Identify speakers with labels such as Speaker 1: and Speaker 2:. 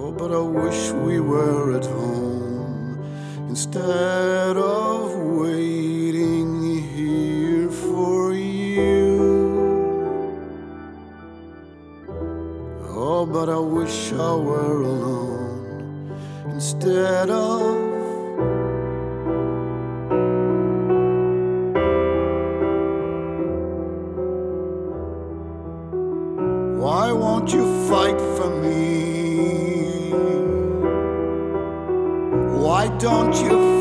Speaker 1: Oh, but I wish we were at home instead of waiting here for you. Oh, but I wish I were alone instead of why won't you fight for me? Why don't you